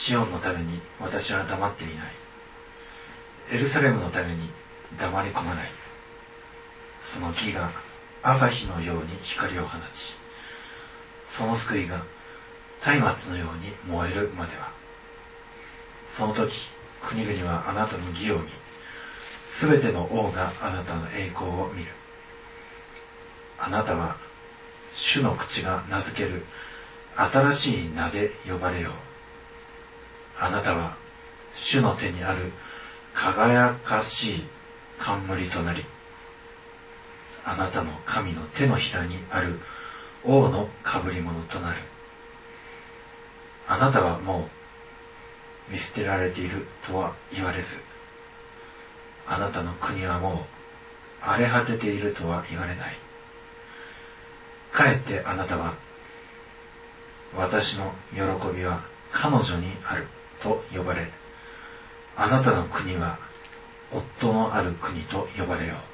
シオンのために私は黙っていない。エルサレムのために黙り込まない。その木が朝日のように光を放ち、その救いが松明のように燃えるまでは。その時、国々はあなたの義を見、すべての王があなたの栄光を見る。あなたは主の口が名付ける新しい名で呼ばれよう。あなたは主の手にある輝かしい冠となり、あなたの神の手のひらにある王の被り物となる。あなたはもう見捨てられているとは言われず、あなたの国はもう荒れ果てているとは言われない。かえってあなたは、私の喜びは彼女にあると呼ばれ、あなたの国は夫のある国と呼ばれよう。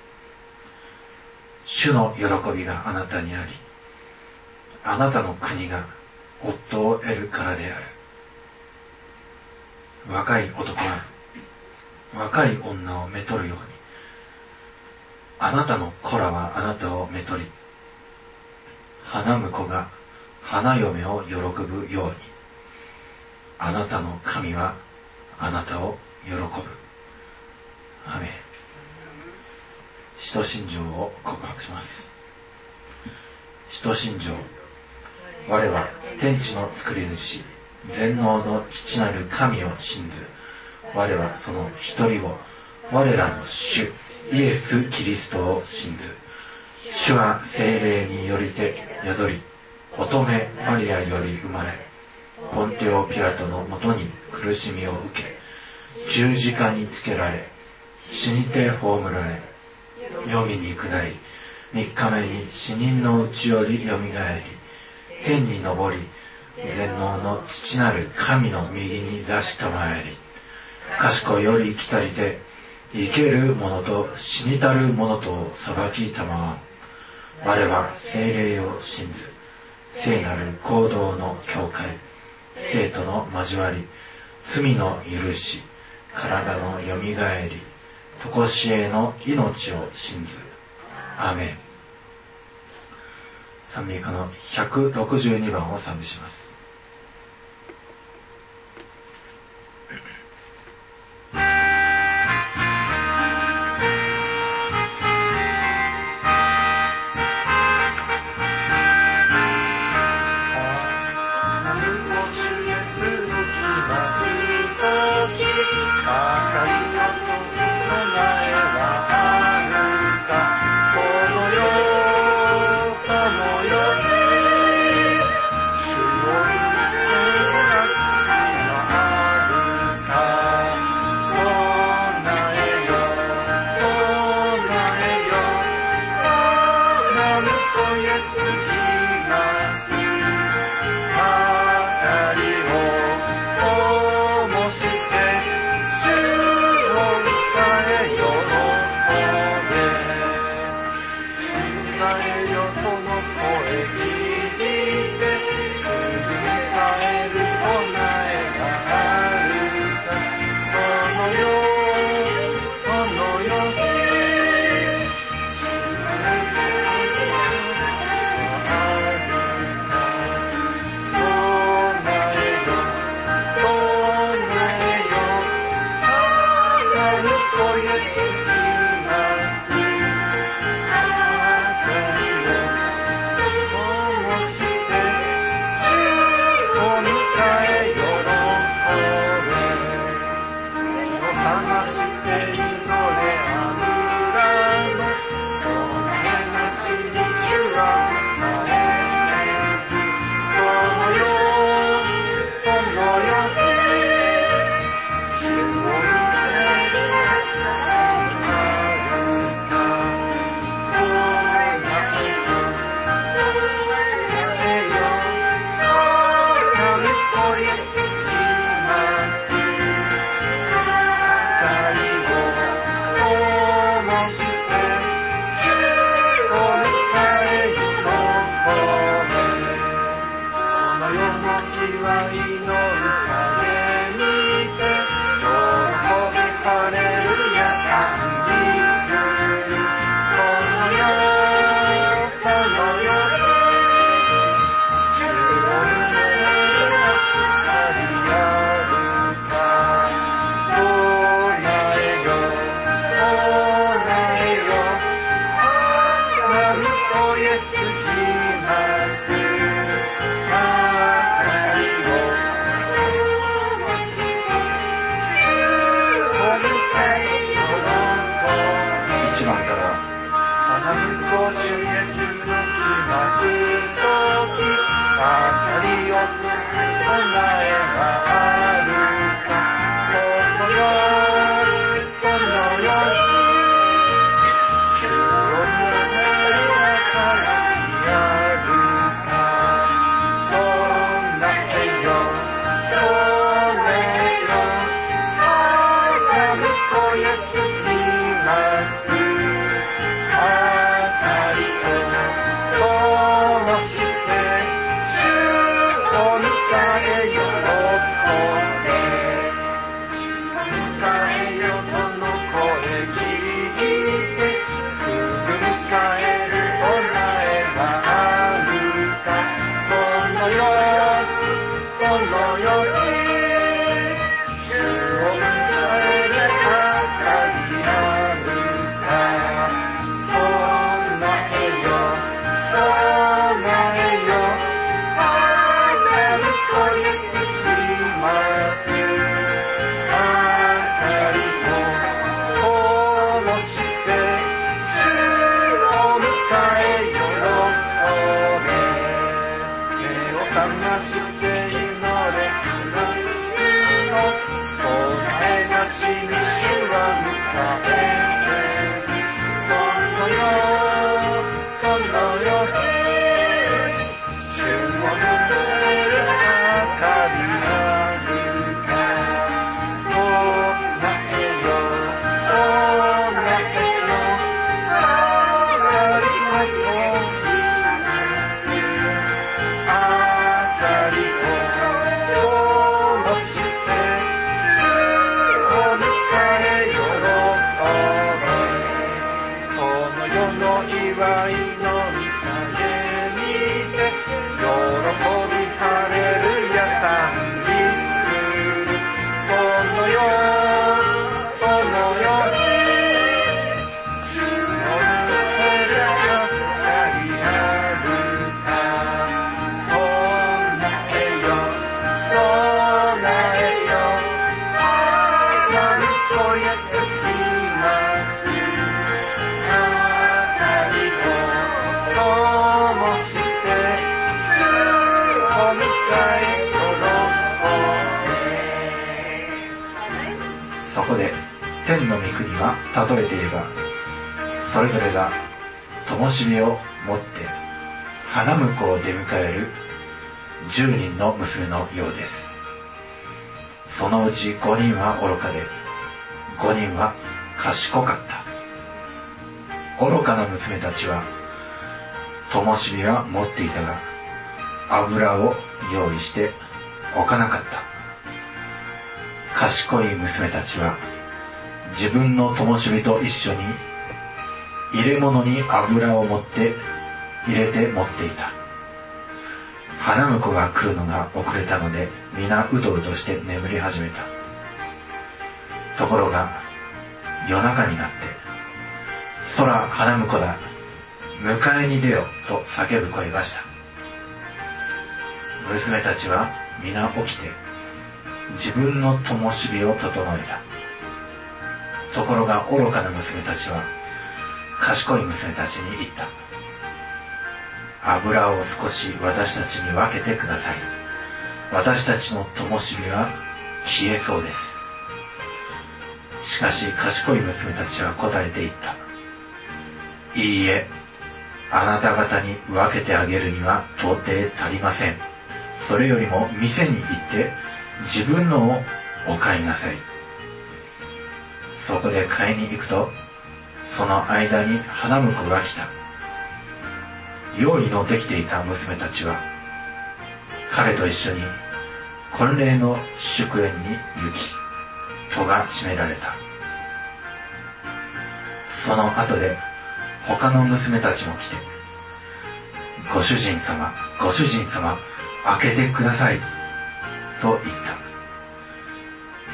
主の喜びがあなたにあり、あなたの国が夫を得るからである。若い男が若い女をめとるように、あなたの子らはあなたをめとり、花婿が花嫁を喜ぶように、あなたの神はあなたを喜ぶ。アメン。使徒信条を告白します。使徒信条。我は天地の作り主、全能の父なる神を信ず。我はその一人を、我らの主イエス・キリストを信ず。主は聖霊によりて宿り、乙女マリアより生まれ、ポンテオ・ピラトのもとに苦しみを受け、十字架につけられ、死にて葬られ、黄泉に下り、3日目に死人のうちよりよみがえり、天に昇り、全能の父なる神の右に座したまえり、賢より来たりて、生ける者と死にたる者とを裁きたまわん。我は聖霊を信ず、聖なる行動の教会、聖との交わり、罪の許し、体のよみがえり、とこしえの命を信ず。アーメン。賛美歌の162番を賛美します。 の世のきわいの宴そこで天の御国は例えて言えば、それぞれが灯火を持って花婿を出迎える10人の娘のようです。そのうち5人は愚かで、5人は賢かった。愚かな娘たちは灯火は持っていたが、油を用意しておかなかった。賢い娘たちは自分の灯火と一緒に入れ物に油を持って入れて持っていた。花婿が来るのが遅れたので、皆うとうとして眠り始めた。ところが夜中になって、そら花婿だ、迎えに出よと叫ぶ声がした。娘たちは皆起きて自分の灯火を整えた。ところが愚かな娘たちは賢い娘たちに言った。油を少し私たちに分けてください。私たちの灯火は消えそうです。しかし賢い娘たちは答えて言った。いいえ、あなた方に分けてあげるには到底足りません。それよりも店に行って自分のをお買いなさい。そこで買いに行くと、その間に花婿が来た。用意のできていた娘たちは彼と一緒に婚礼の祝宴に行き、戸が閉められた。その後で他の娘たちも来て、ご主人様、ご主人様、開けてくださいと言った。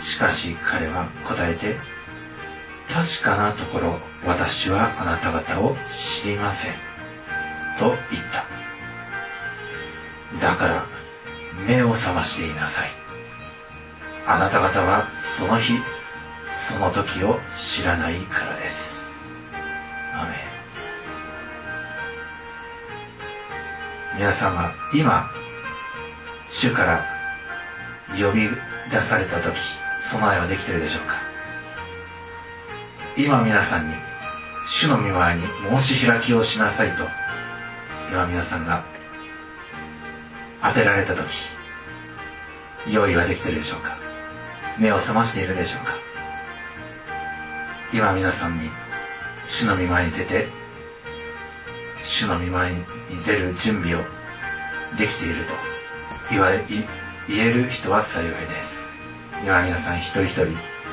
しかし彼は答えて、確かなところ私はあなた方を知りませんと言った。だから目を覚ましていなさい。あなた方はその日その時を知らないからです。アメン。皆さんは今主から呼び出された時、備えはできているでしょうか。今皆さんに主の御前に申し開きをしなさいと、今皆さんが当てられた時、用意はできているでしょうか。目を覚ましているでしょうか。今皆さんに主の御前に出て、主の御前に出る準備をできていると言える人は幸いです。今皆さん一人一人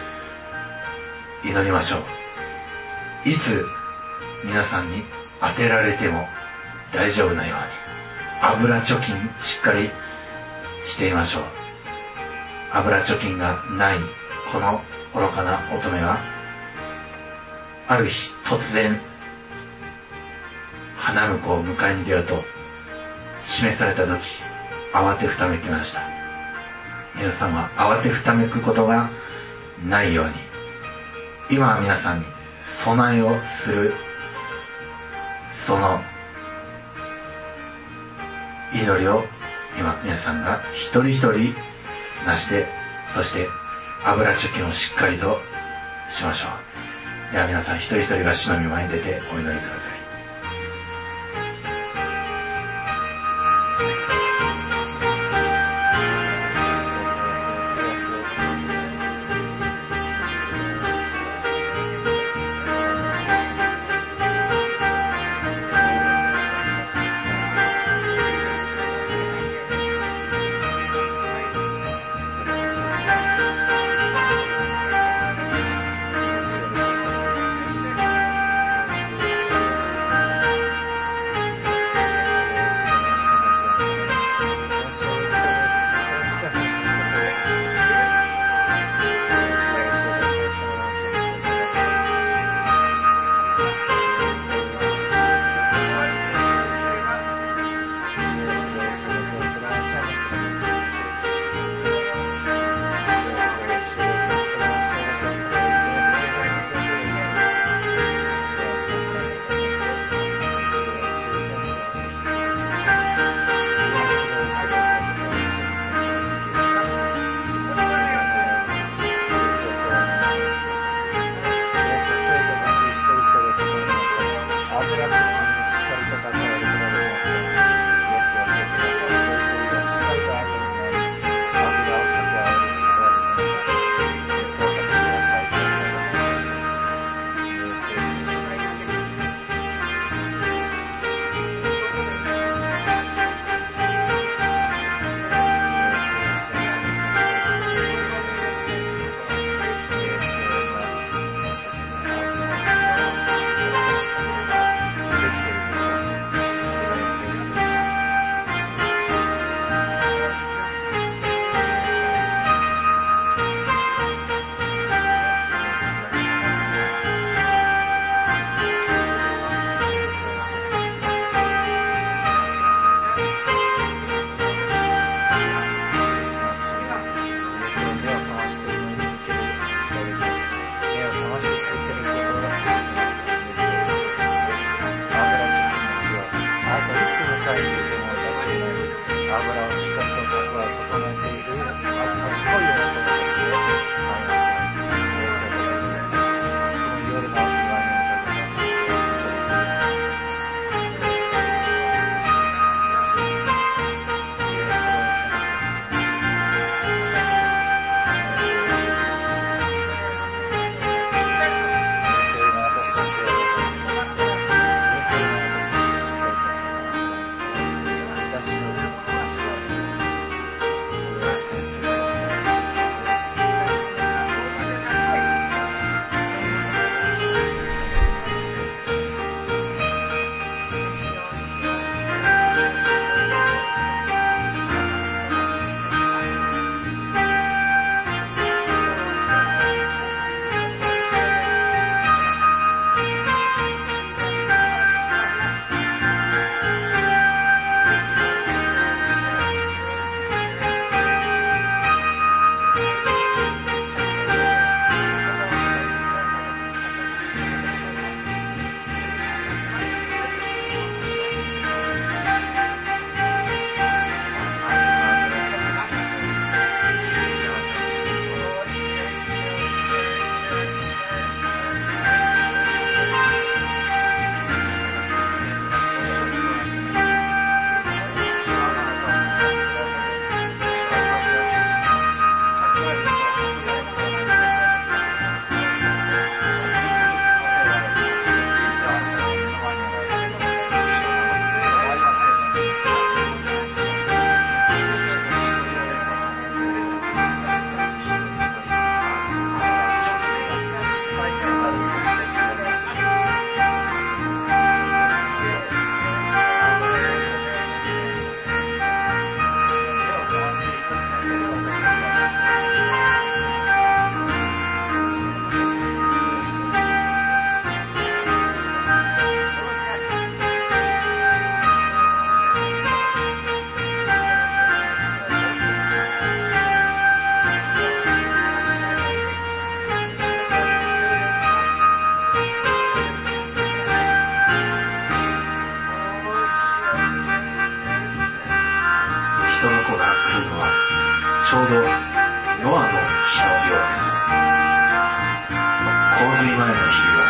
祈りましょう。いつ皆さんに当てられても大丈夫なように油貯金しっかりしていましょう。油貯金がないこの愚かな乙女は、ある日突然花婿を迎えに出ようと示された時、慌てふためきました。皆さんは慌てふためくことがないように、今は皆さんに備えをする、その祈りを今皆さんが一人一人なして、そして油貯金をしっかりとしましょう。では皆さん一人一人が主の御前に出てお祈りください。 イエス様ちょうどノアの日のようです。洪水前の日々は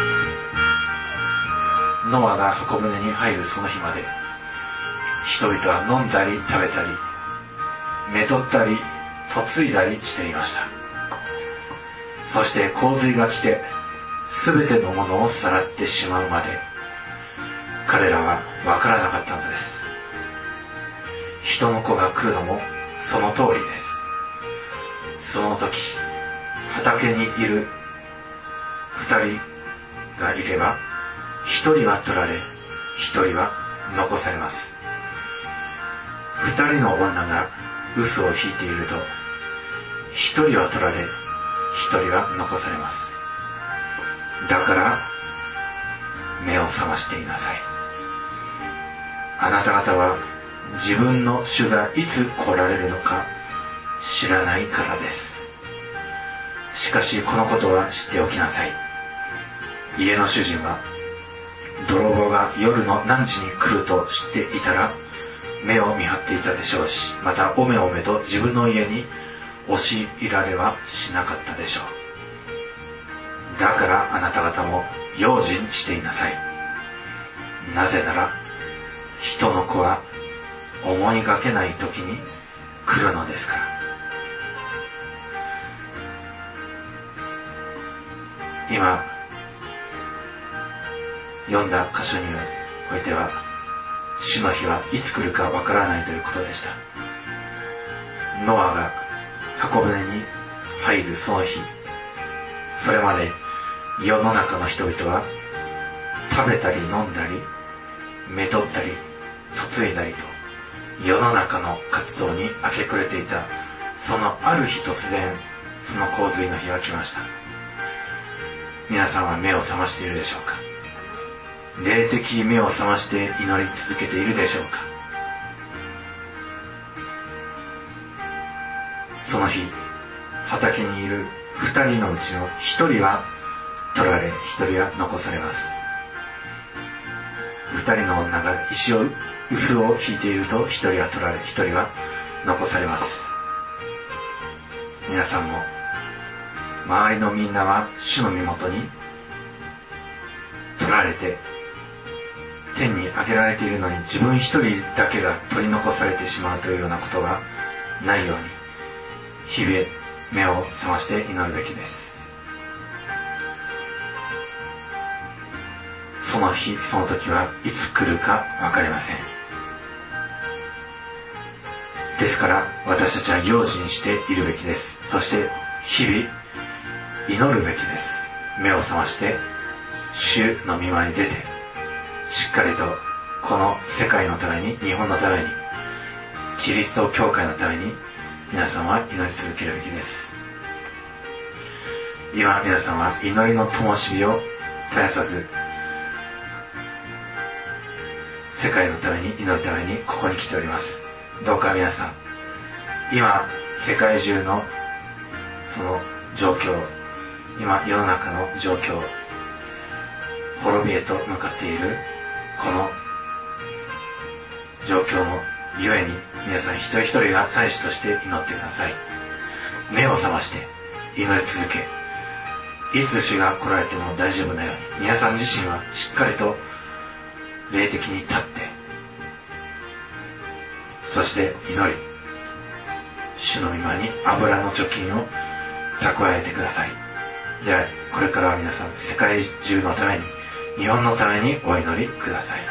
ノアが箱舟に入るその日まで、人々は飲んだり食べたりめとったり嫁いだりしていました。そして洪水が来て全てのものをさらってしまうまで彼らは分からなかったのです。人の子が来るのもその通りです。その時畑にいる2人がいれば、1人は取られ1人は残されます。2人の女が臼を引いていると、1人は取られ1人は残されます。だから目を覚ましていなさい。あなた方は自分の主がいつ来られるのか知らないからです。しかしこのことは知っておきなさい。家の主人は泥棒が夜の何時に来ると知っていたら目を見張っていたでしょうし、またおめおめと自分の家に押し入られはしなかったでしょう。だからあなた方も用心していなさい。なぜなら人の子は思いがけない時に来るのですから。今読んだ箇所においては、主の日はいつ来るかわからないということでした。ノアが箱舟に入るその日、それまで世の中の人々は食べたり飲んだりめとったり嫁いだりと世の中の活動に明け暮れていた。そのある日突然、その洪水の日が来ました。皆さんは目を覚ましているでしょうか。霊的目を覚まして祈り続けているでしょうか。その日畑にいる2人のうちの1人は取られ1人は残されます。2人の女が臼を引いていると1人は取られ1人は残されます。皆さんも周りのみんなは主の身元に取られて天に上げられているのに、自分一人だけが取り残されてしまうというようなことがないように、日々目を覚まして祈るべきです。その日その時はいつ来るか分かりません。ですから私たちは用心しているべきです。そして日々祈るべきです。目を覚まして主の御前に出て、しっかりとこの世界のために、日本のために、キリスト教会のために皆さんは祈り続けるべきです。今皆さんは祈りの灯火を絶やさず、世界のために祈るためにここに来ております。どうか皆さん、今世界中のその状況、今世の中の状況、滅びへと向かっているこの状況のゆえに、皆さん一人一人が祭司として祈ってください。目を覚まして祈り続け、いつ主が来られても大丈夫なように、皆さん自身はしっかりと霊的に立って、そして祈り、主の御前に油の貯金を蓄えてください。ではこれからは皆さん、世界中のために、日本のためにお祈りください。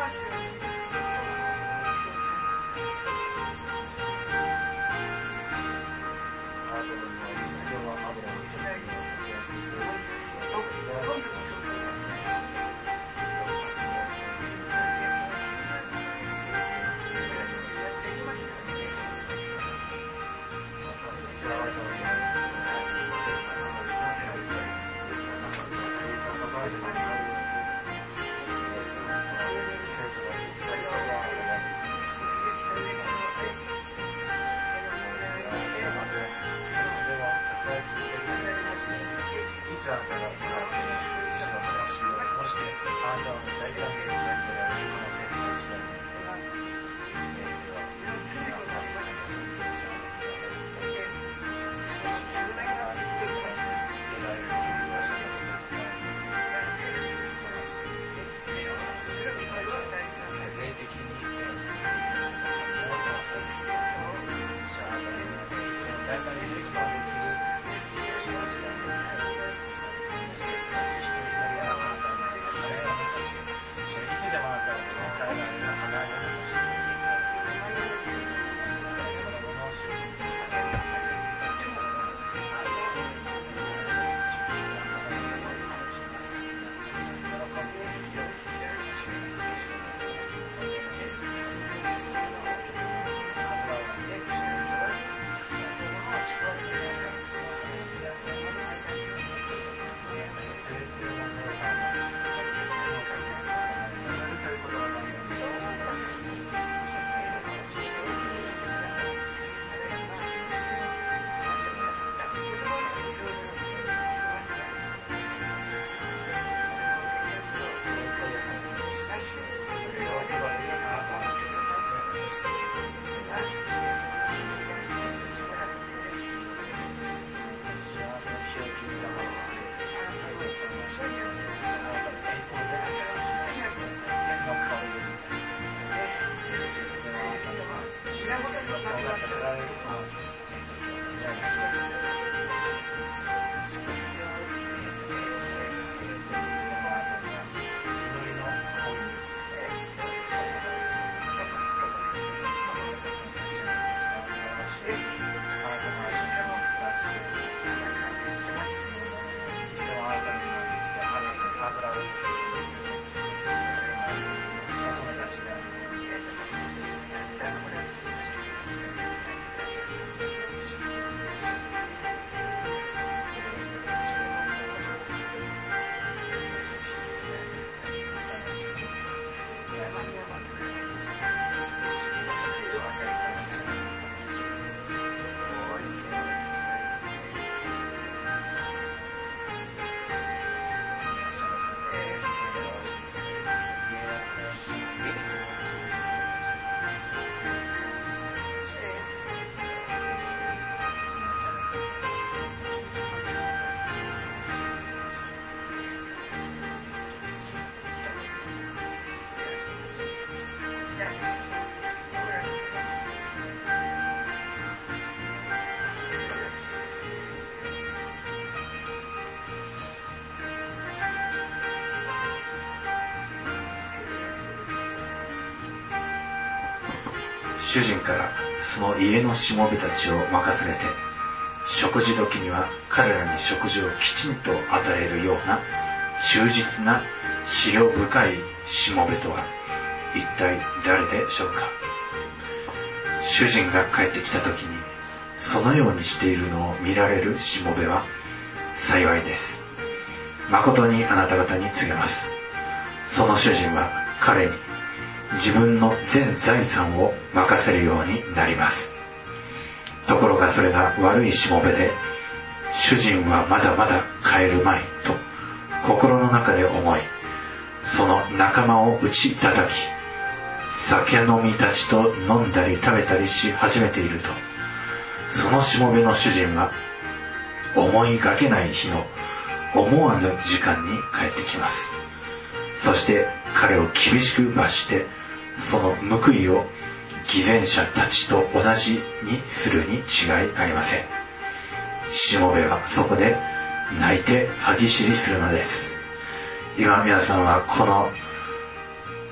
主人からその家のしもべたちを任されて、食事時には彼らに食事をきちんと与えるような忠実な思慮深いしもべとは一体誰でしょうか。主人が帰ってきた時にそのようにしているのを見られるしもべは幸いです。誠にあなた方に告げます。その主人は彼に自分の全財産を任せるようになります。ところがそれが悪いしもべで、主人はまだまだ帰るまいと心の中で思い、その仲間を打ち叩き、酒飲みたちと飲んだり食べたりし始めていると、そのしもべの主人は思いがけない日の思わぬ時間に帰ってきます。そして彼を厳しく罰して、その報いを偽善者たちと同じにするに違いありません。しもべはそこで泣いて歯ぎしりするのです。今皆さんはこの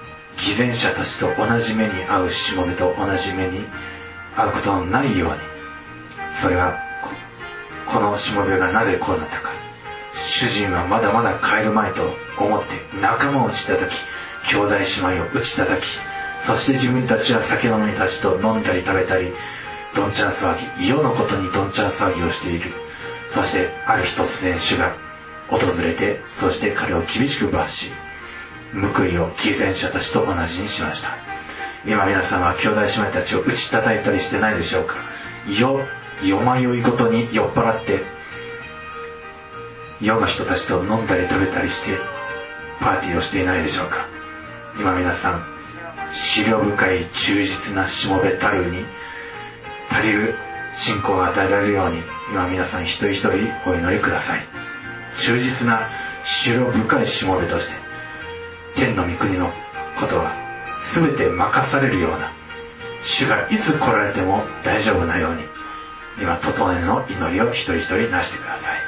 偽善者たちと同じ目に遭うしもべと同じ目に遭うことのないように。それはこのしもべがなぜこうなったか。主人はまだまだ帰るまいと思って仲間を打ち叩き、兄弟姉妹を打ち叩き、そして自分たちは酒飲みたちと飲んだり食べたり、どんちゃん騒ぎ、世のことにどんちゃん騒ぎをしている。そしてある日突然主が訪れて、そして彼を厳しく罰し、報いを偽善者たちと同じにしました。今皆さんは兄弟姉妹たちを打ち叩いたりしてないでしょうか。夜迷いごとに酔っ払って世の人たちと飲んだり食べたりしてパーティーをしていないでしょうか。今皆さん、思慮深い忠実なしもべたるに足りる信仰が与えられるように、今皆さん一人一人お祈りください。忠実な思慮深いしもべとして天の御国のことは全て任されるような、主がいつ来られても大丈夫なように、今整えの祈りを一人一人なしてください。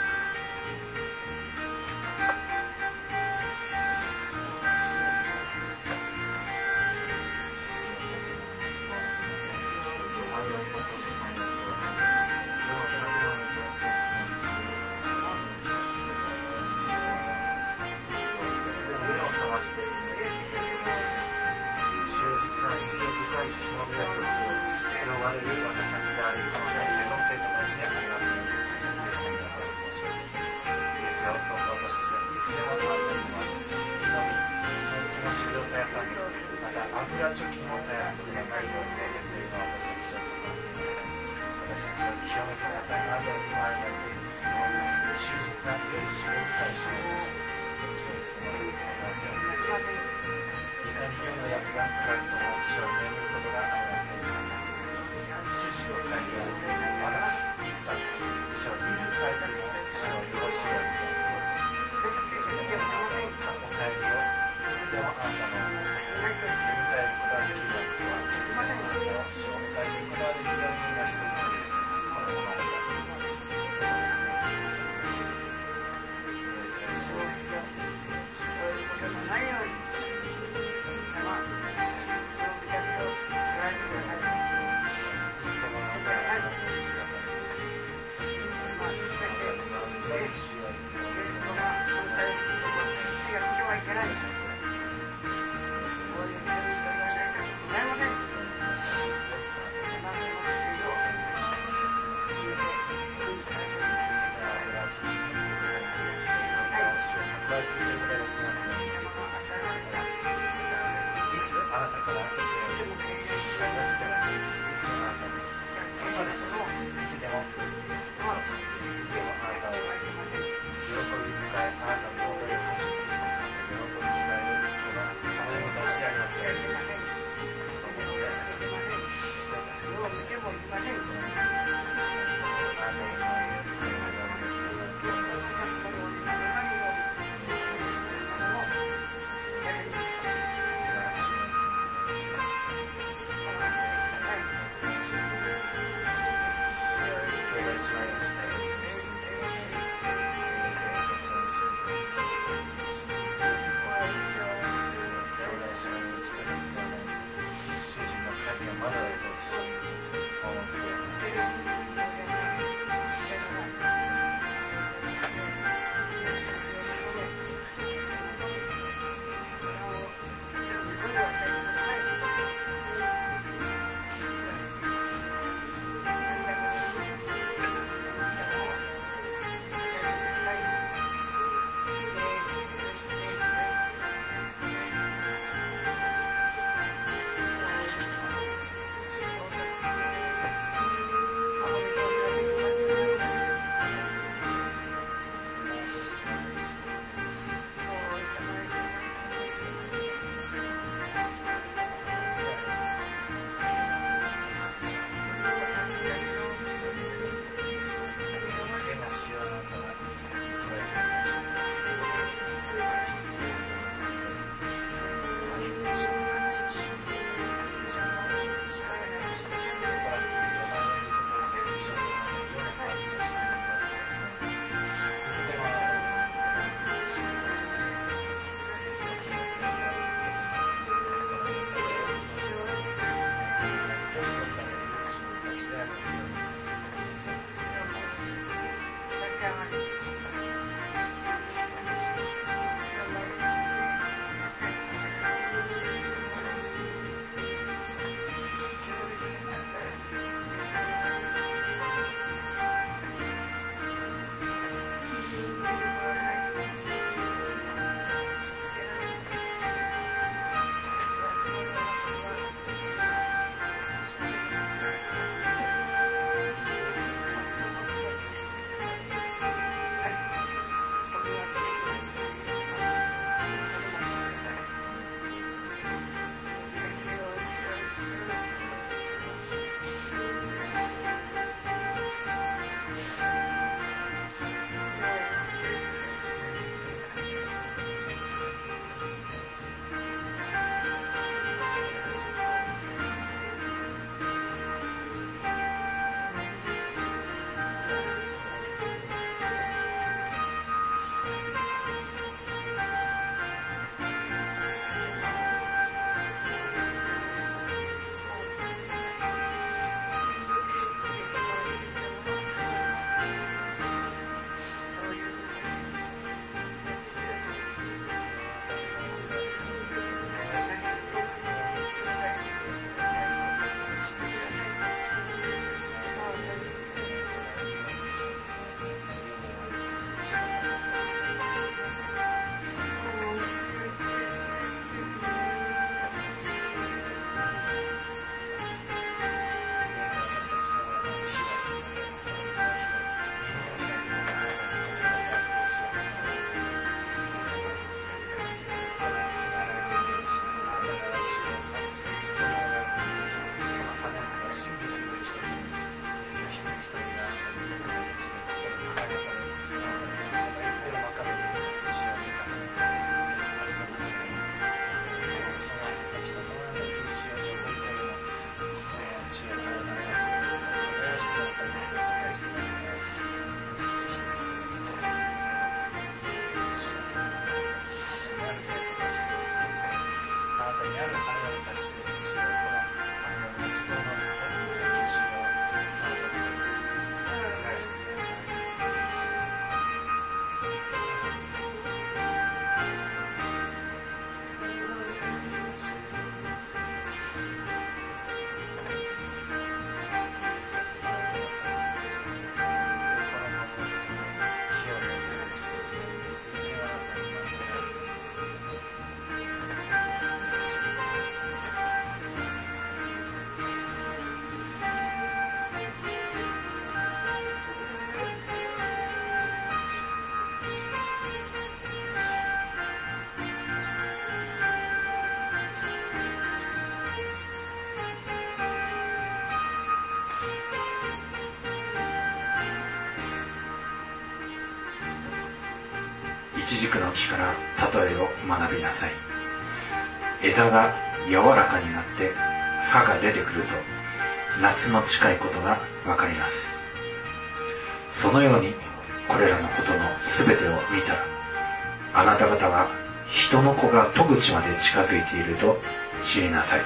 イチジクの木から例えを学びなさい。枝が柔らかになって葉が出てくると夏の近いことがわかります。そのようにこれらのことのすべてを見たら、あなた方は人の子が戸口まで近づいていると知りなさい。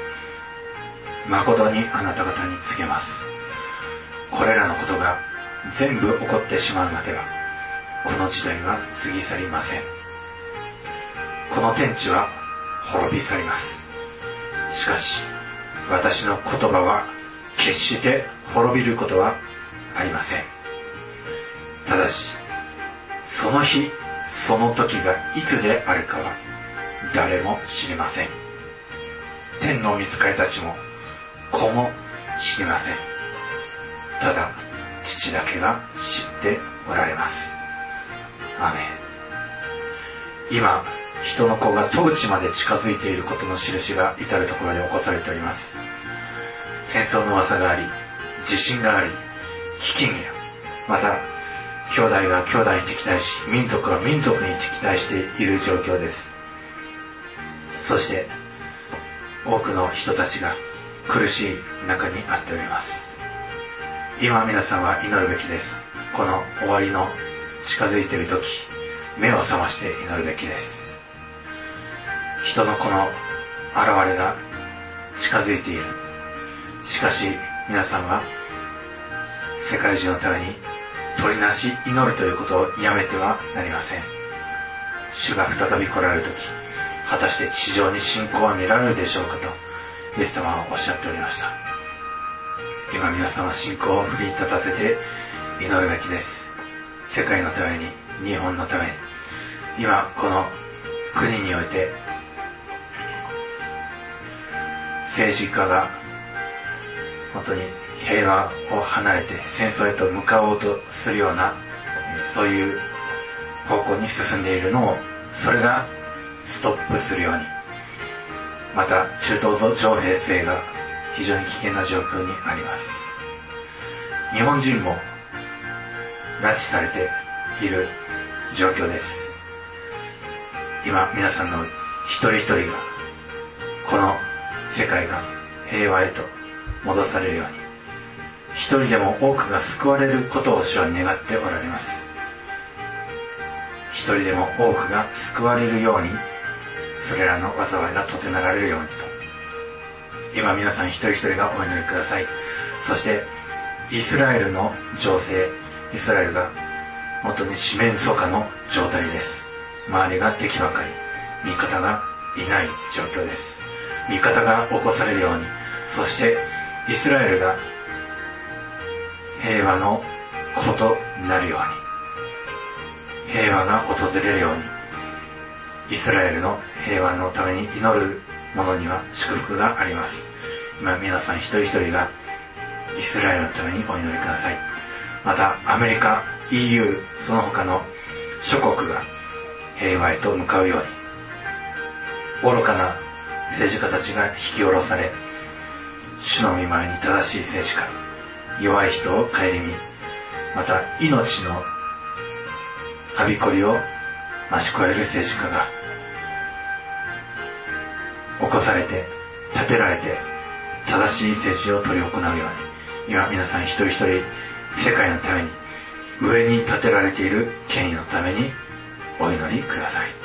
誠にあなた方に告げます。これらのことが全部起こってしまうまでは、この時代は過ぎ去りません。この天地は滅び去ります。しかし、私の言葉は決して滅びることはありません。ただし、その日、その時がいつであるかは誰も知りません。天の御使いたちも子も知りません。ただ父だけが知っておられます。アーメン。今、人の子が戸口まで近づいていることの印が至るところで起こされております。戦争の噂があり、地震があり、飢饉や、また兄弟が兄弟に敵対し、民族が民族に敵対している状況です。そして多くの人たちが苦しい中にあっております。今皆さんは祈るべきです。この終わりの近づいている時、目を覚まして祈るべきです。人の子の現れが近づいている。しかし皆さんは世界中のために取りなし祈るということをやめてはなりません。主が再び来られる時、果たして地上に信仰は見られるでしょうかとイエス様はおっしゃっておりました。今皆さんは信仰を奮い立たせて祈るべきです。世界のために、日本のために、今この国において政治家が本当に平和を離れて戦争へと向かおうとするような、そういう方向に進んでいるのを、それがストップするように、また中東情勢性が非常に危険な状況にあります。日本人も拉致されている状況です。今皆さんの一人一人がこの世界が平和へと戻されるように、一人でも多くが救われることを主は願っておられます。一人でも多くが救われるように、それらの災いがとてめられるようにと、今皆さん一人一人がお祈りください。そしてイスラエルの情勢、イスラエルが本当に四面楚歌の状態です。周りが敵ばかり、味方がいない状況です。味方が起こされるように、そしてイスラエルが平和の子となるように、平和が訪れるように、イスラエルの平和のために祈る者には祝福があります。今皆さん一人一人がイスラエルのためにお祈りください。またアメリカ、EU、その他の諸国が平和へと向かうように、愚かな政治家たちが引き下ろされ、主の御前に正しい政治家、弱い人を顧み、また命のはびこりを増し加える政治家が起こされて、立てられて、正しい政治を執り行うように、今皆さん一人一人世界のために、上に立てられている権威のためにお祈りください。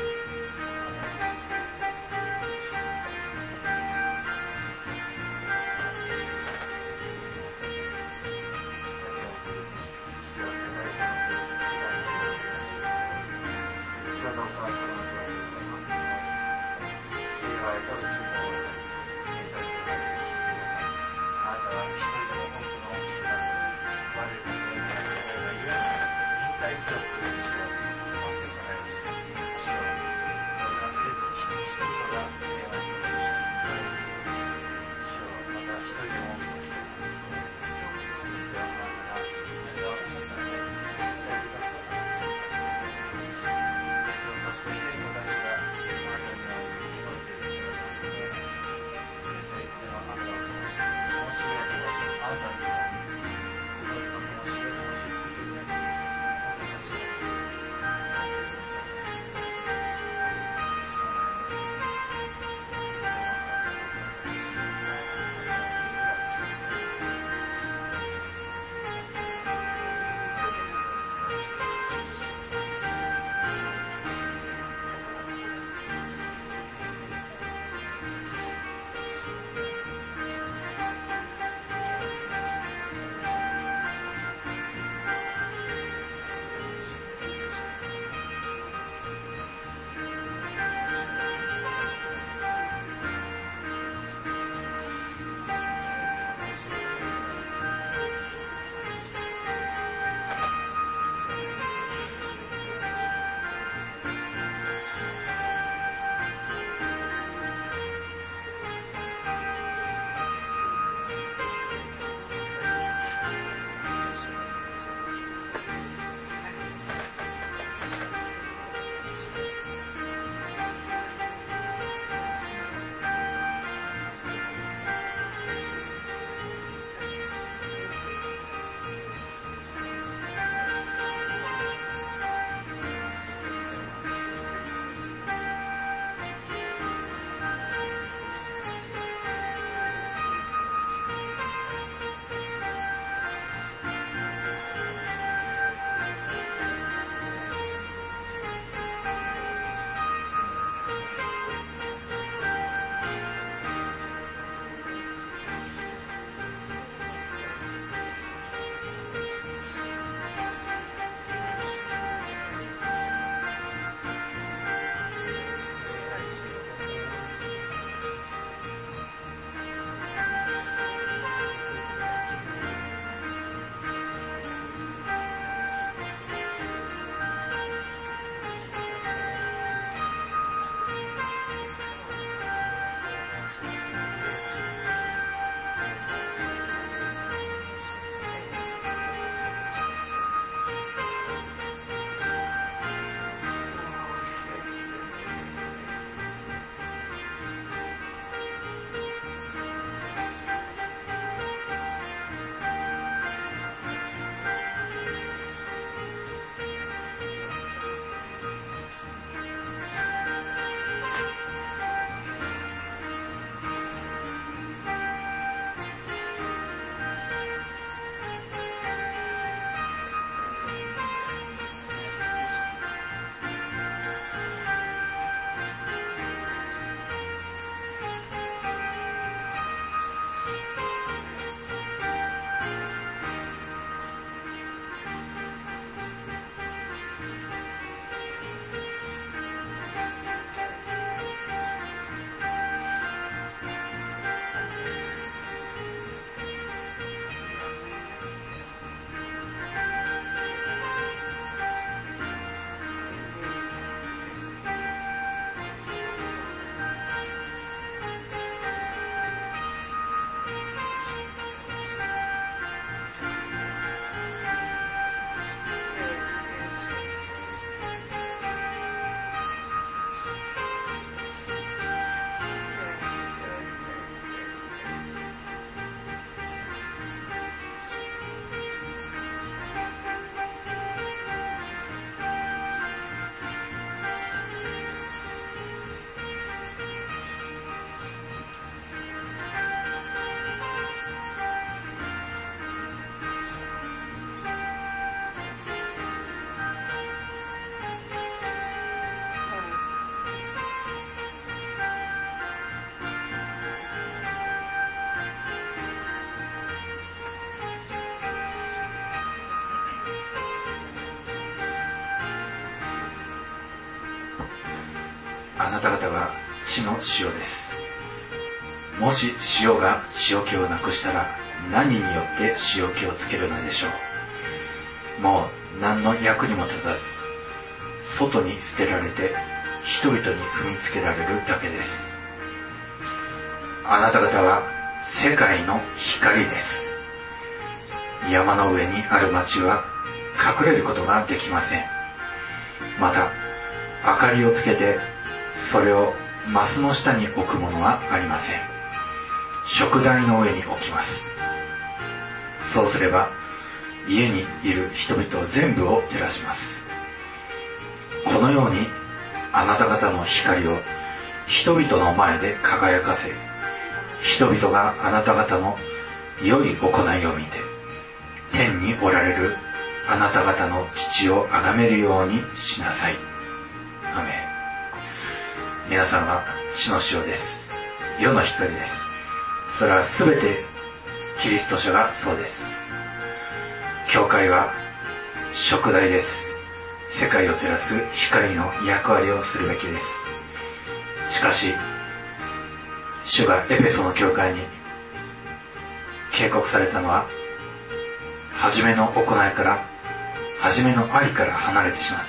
あなた方は地の塩です。もし塩が塩気をなくしたら、何によって塩気をつけるのでしょう。もう何の役にも立たず、外に捨てられて人々に踏みつけられるだけです。あなた方は世界の光です。山の上にある町は隠れることができません。また明かりをつけてそれをマスの下に置くものはありません。食台の上に置きます。そうすれば家にいる人々全部を照らします。このようにあなた方の光を人々の前で輝かせ、人々があなた方の良い行いを見て、天におられるあなた方の父を崇めるようにしなさい。アメン。皆さんは地の塩です。世の光です。それはすべてキリスト者がそうです。教会は食台です。世界を照らす光の役割をするべきです。しかし主がエペソの教会に警告されたのは、初めの行いから初めの愛から離れてしまった。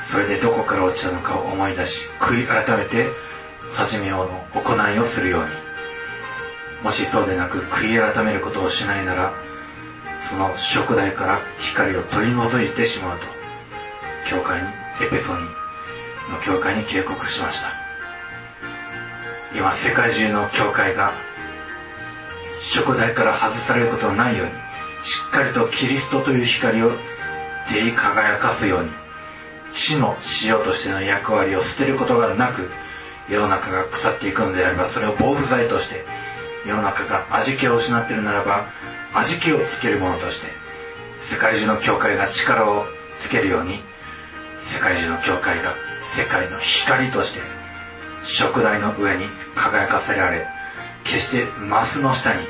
それでどこから落ちたのかを思い出し、悔い改めて初めの行いをするように。もしそうでなく悔い改めることをしないなら、その食台から光を取り除いてしまうと、教会に、エペソの教会に警告しました。今世界中の教会が食台から外されることのないように、しっかりとキリストという光を照り輝かすように、地の塩としての役割を捨てることがなく、世の中が腐っていくのであれば、それを防腐剤として、世の中が味気を失っているならば味気をつけるものとして、世界中の教会が力をつけるように、世界中の教会が世界の光として食台の上に輝かせられ、決してマスの下に、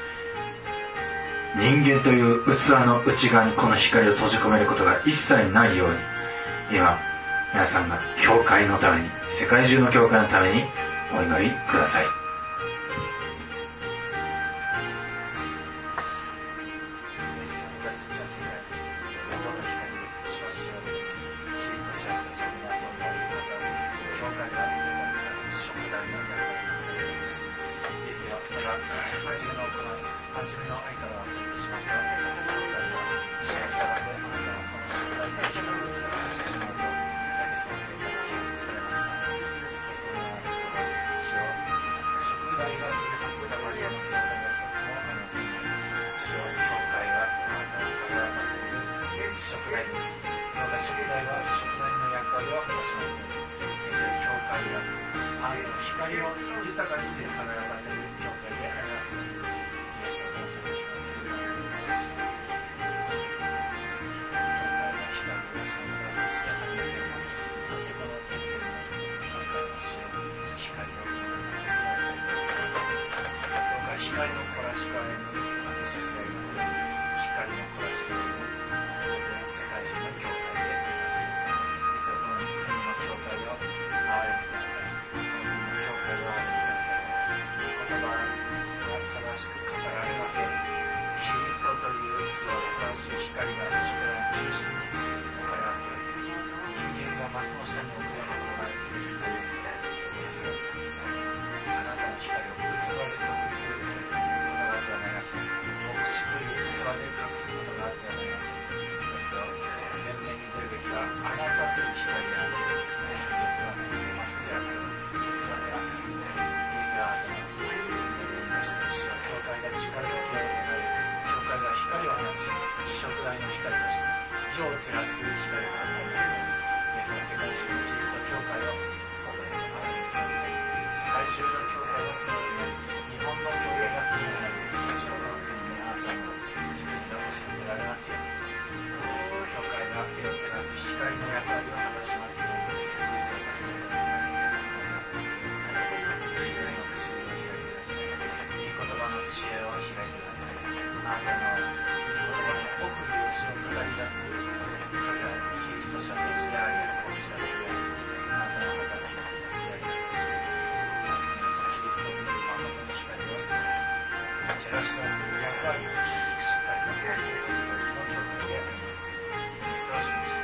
人間という器の内側にこの光を閉じ込めることが一切ないように、今皆さんが教会のために、世界中の教会のためにお祈りください。 照らし出す役割をしっかりとこなすことの教会であります。よろしくお願いします。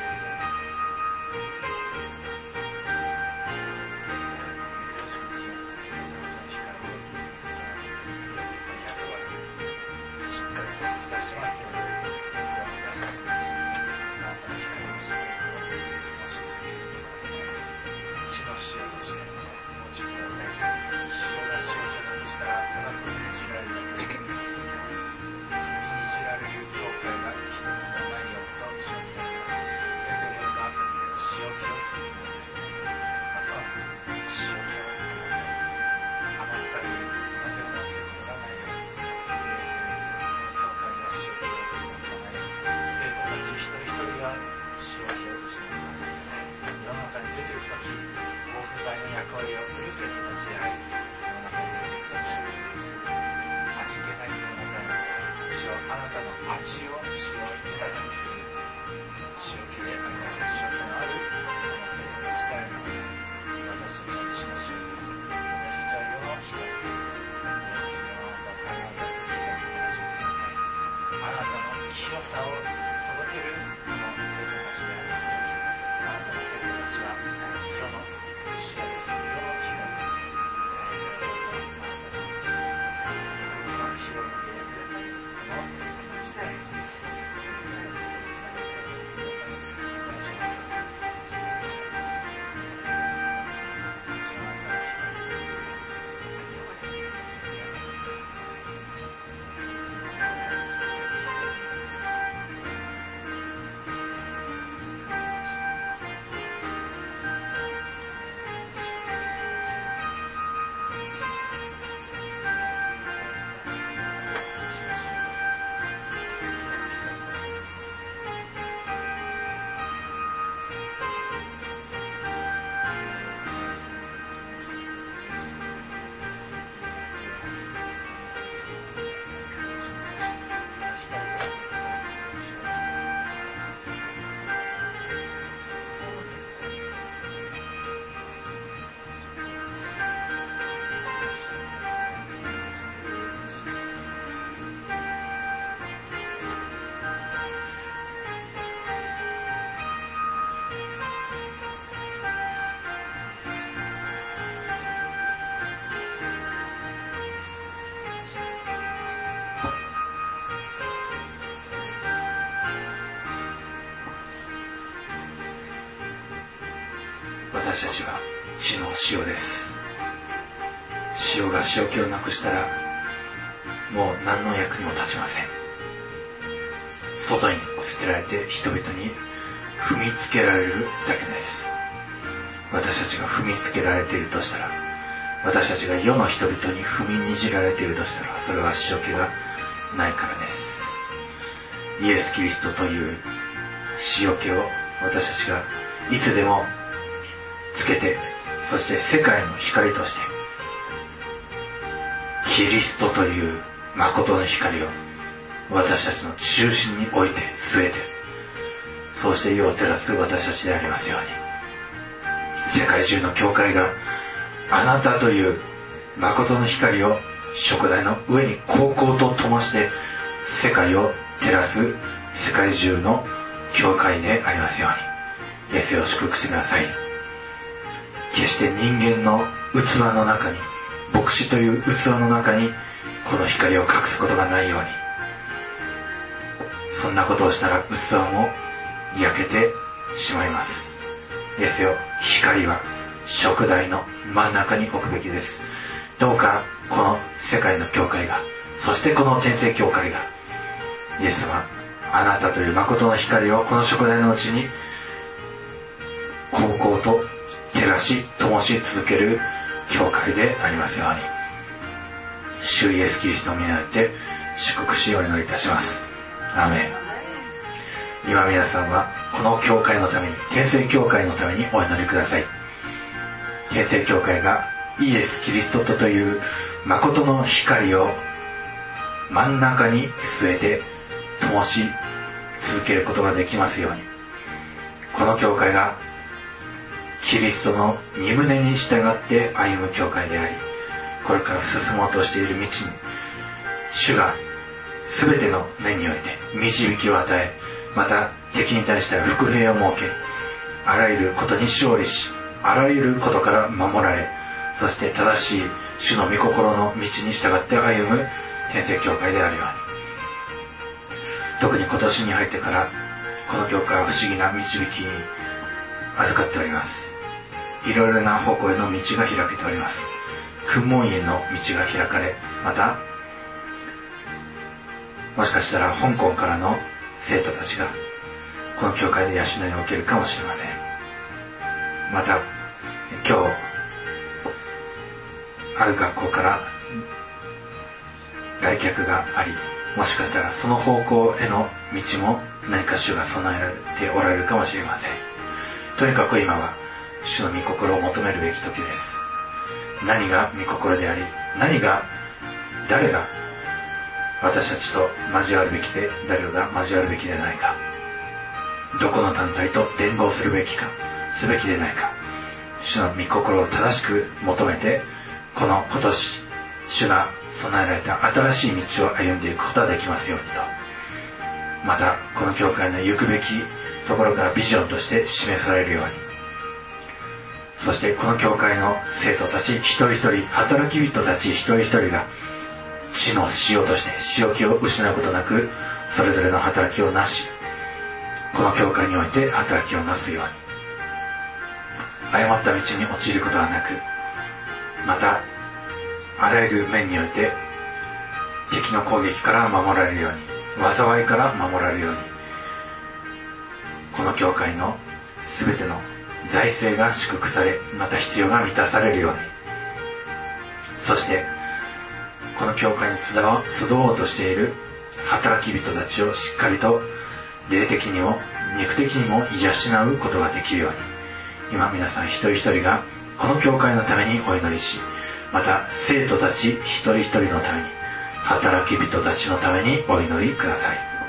私たちは地の塩です。塩が塩気をなくしたらもう何の役にも立ちません。外に捨てられて人々に踏みつけられるだけです。私たちが踏みつけられているとしたら、私たちが世の人々に踏みにじられているとしたら、それは塩気がないからです。イエス・キリストという塩気を私たちがいつでもつけて、そして世界の光としてキリストという誠の光を私たちの中心に置いて据えて、そうして世を照らす私たちでありますように、世界中の教会があなたという誠の光を燭台の上に煌々と灯して世界を照らす世界中の教会でありますように、イエスを祝福してください。決して人間の器の中に、牧師という器の中にこの光を隠すことがないように、そんなことをしたら器も焼けてしまいます。イエスよ、光は燭台の真ん中に置くべきです。どうかこの世界の教会が、そしてこの天聖教会が、イエス様、あなたという誠の光をこの燭台のうちに煌々と照らし灯し続ける教会でありますように、主イエスキリストを見られて祝福しお祈りいたします。アーメン。今皆さんはこの教会のために、天聖教会のためにお祈りください。天聖教会がイエス・キリストという誠の光を真ん中に据えて灯し続けることができますように、この教会がキリストの御胸に従って歩む教会であり、これから進もうとしている道に主がすべての面において導きを与え、また敵に対しては伏兵を設け、あらゆることに勝利し、あらゆることから守られ、そして正しい主の御心の道に従って歩む天聖教会であるように。特に今年に入ってからこの教会は不思議な導きに預かっております。いろいろな方向への道が開けております。訓問院の道が開かれ、またもしかしたら香港からの生徒たちがこの教会で養いを受けるかもしれません。また今日ある学校から来客があり、もしかしたらその方向への道も何か主が備えられておられるかもしれません。とにかく今は主の御心を求めるべき時です。何が御心であり、誰が私たちと交わるべきで、誰が交わるべきでないか、どこの団体と連合するべきか、すべきでないか、主の御心を正しく求めて、この今年主が備えられた新しい道を歩んでいくことができますようにと。またこの教会の行くべきところがビジョンとして示されるように、そしてこの教会の生徒たち一人一人、働き人たち一人一人が地の塩として塩気を失うことなく、それぞれの働きをなし、この教会において働きをなすように、誤った道に陥ることはなく、またあらゆる面において敵の攻撃から守られるように、災いから守られるように、この教会のすべての財政が祝福され、また必要が満たされるように、そしてこの教会に集おうとしている働き人たちをしっかりと霊的にも肉的にも養うことができるように、今皆さん一人一人がこの教会のためにお祈りし、また生徒たち一人一人のために、働き人たちのためにお祈りください。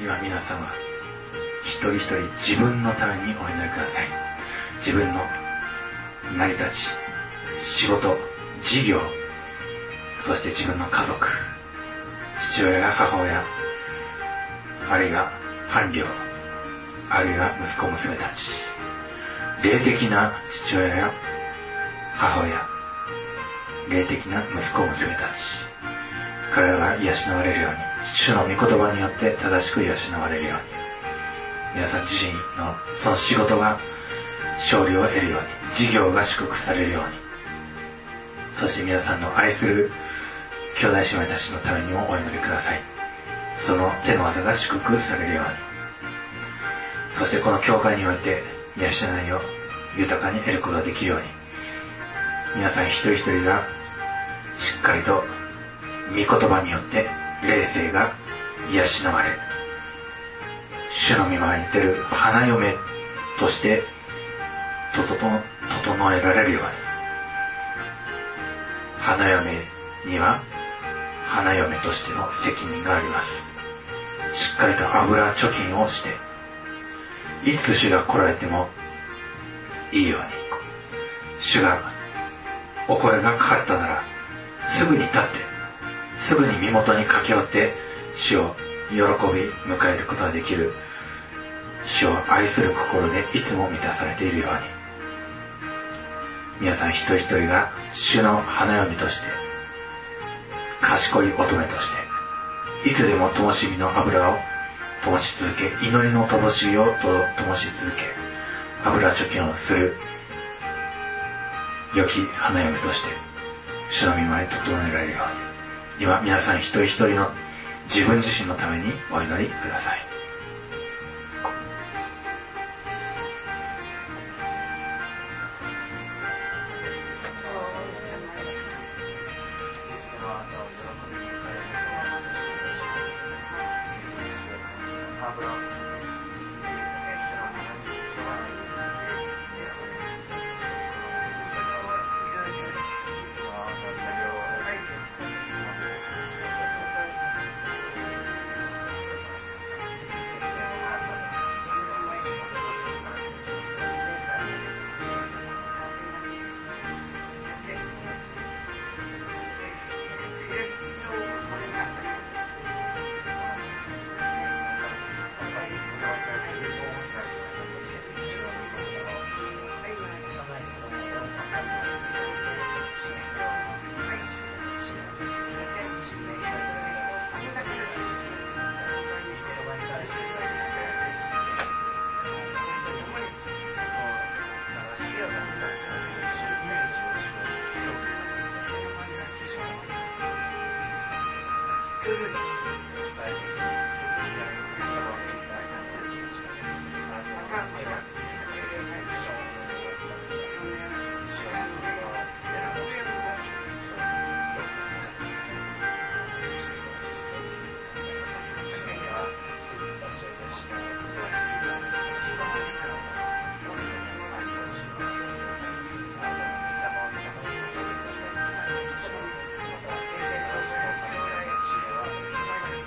今皆さんは一人一人自分のためにお祈りください。自分の成り立ち、仕事、事業、そして自分の家族、父親や母親、あるいは伴侶、あるいは息子娘たち、霊的な父親や母親、霊的な息子娘たち、彼らが養われるように、主の御言葉によって正しく養われるように、皆さん自身のその仕事が勝利を得るように、事業が祝福されるように、そして皆さんの愛する兄弟姉妹たちのためにもお祈りください。その手の技が祝福されるように、そしてこの教会において養いを豊かに得ることができるように、皆さん一人一人がしっかりと御言葉によって霊性が養われ、主の御前に出る花嫁として整えられるように、花嫁には花嫁としての責任があります。しっかりと油貯金をして、いつ主が来られてもいいように、主がお声がかかったならすぐに立って、すぐに身元に駆け寄って主を喜び迎えることができる、主を愛する心でいつも満たされているように、皆さん一人一人が主の花嫁として、賢い乙女として、いつでも灯火の油を灯し続け、祈りの灯火を灯し続け、油貯金をする良き花嫁として主の御前に整えられるように、今皆さん一人一人の自分自身のためにお祈りください。 「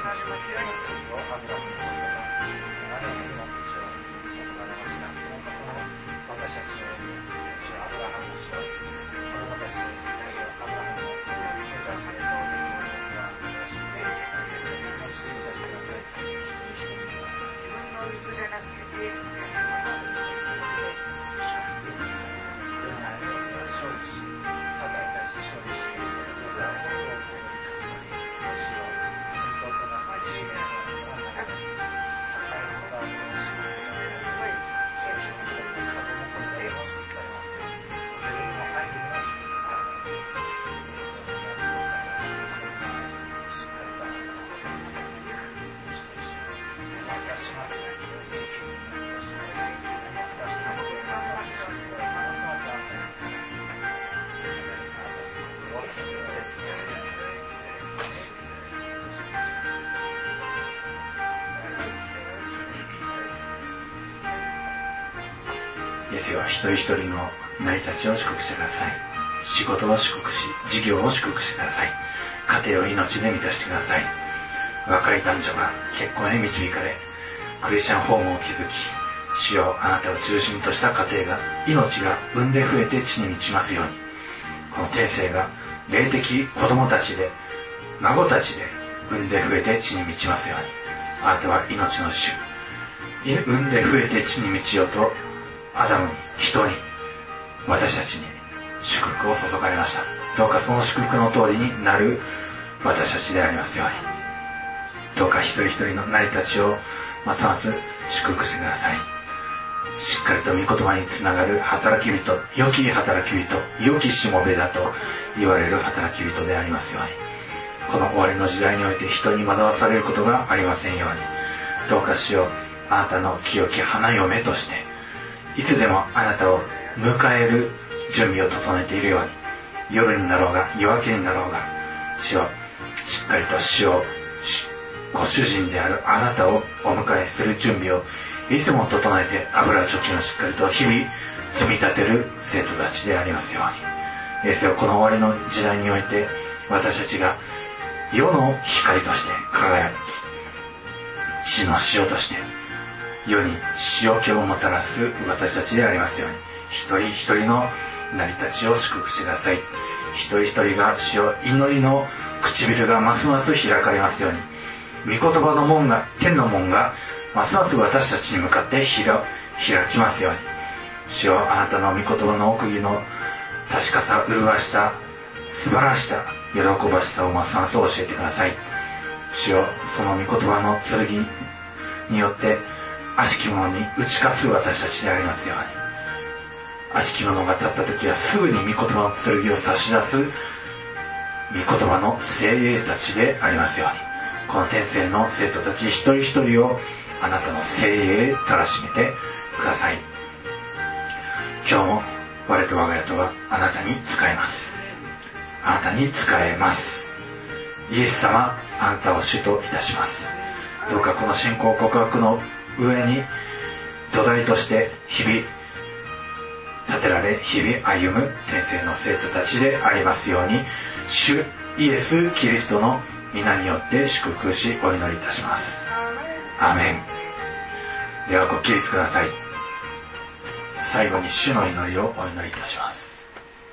イエスよ、一人一人の成り立ちを祝福してください。仕事を祝福し、事業を祝福してください。家庭を命で満たしてください。若い男女が結婚へ導かれ、クリスチャンホームを築き、主よ、あなたを中心とした家庭が、命が産んで増えて地に満ちますように、この天性が霊的子供たちで、孫たちで産んで増えて地に満ちますように、あなたは命の主、産んで増えて地に満ちようと、アダムに、人に、私たちに祝福を注がれました。どうかその祝福の通りになる私たちでありますように、どうか一人一人の成り立ちをますます祝福してください。しっかりと御言葉につながる働き人、良き働き人、良きしもべだと言われる働き人でありますように、この終わりの時代において人に惑わされることがありませんように、どうか主よ、あなたの清き花嫁としていつでもあなたを迎える準備を整えているように、夜になろうが夜明けになろうが、主よ、しっかりと主をご主人であるあなたをお迎えする準備をいつも整えて、油貯金をしっかりと日々積み立てる生徒たちでありますように、イエスよ、この終わりの時代において私たちが世の光として輝き、地の塩として世に塩気をもたらす私たちでありますように、一人一人の成り立ちを祝福してください。一人一人が主よ、祈りの唇がますます開かれますように、御言葉の門が、天の門がますます私たちに向かって開きますように、主よ、あなたの御言葉の奥義の確かさ、麗しさ、素晴らしさ、喜ばしさをますます教えてください。主よ、その御言葉の剣によって悪しき者に打ち勝つ私たちでありますように、悪しき者が立った時はすぐに御言葉の剣を差し出す御言葉の精鋭たちでありますように、この天性の生徒たち一人一人をあなたの精鋭たらしめてください。今日も我と我が家とはあなたに仕えます。あなたに仕えます。イエス様、あなたを主といたします。どうかこの信仰告白の上に土台として日々立てられ、日々歩む天性の生徒たちでありますように、主イエス・キリストの皆によって祝福しお祈りいたします。アーメン。ではご起立ください。最後に主の祈りをお祈りいたします。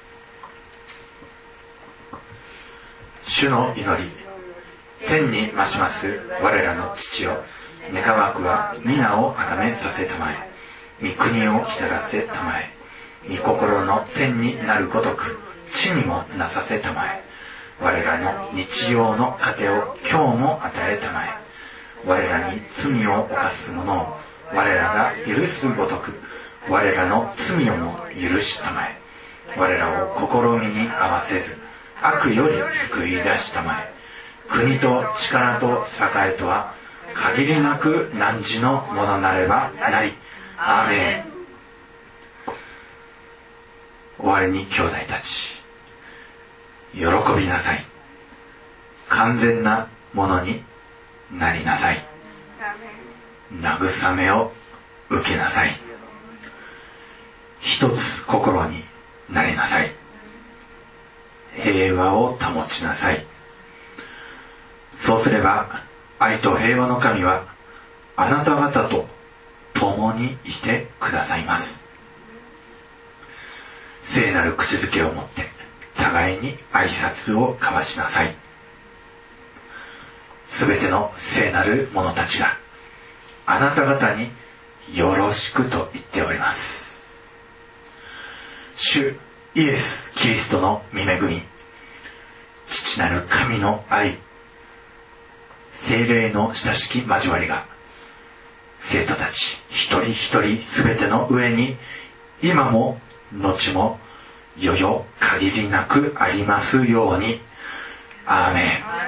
主の祈り。天に増します我らの父よ、願わくは皆をあがめさせたまえ、御国を来たらせたまえ、御心の天になるごとく地にもなさせたまえ、我らの日曜の糧を今日も与えたまえ、我らに罪を犯す者を我らが許すごとく我らの罪をも許したまえ、我らを試みに合わせず悪より救い出したまえ、国と力と栄とは限りなく汝のものなればなり。アーメン。終わりに兄弟たち、喜びなさい。完全なものになりなさい。慰めを受けなさい。一つ心になりなさい。平和を保ちなさい。そうすれば愛と平和の神はあなた方と共にいてくださいます。聖なる口づけをもって互いに挨拶を交わしなさい。すべての聖なる者たちがあなた方によろしくと言っております。主イエス・キリストの御恵み、父なる神の愛、聖霊の親しき交わりが生徒たち一人一人すべての上に今も後もよよ限りなくありますように。アーメン。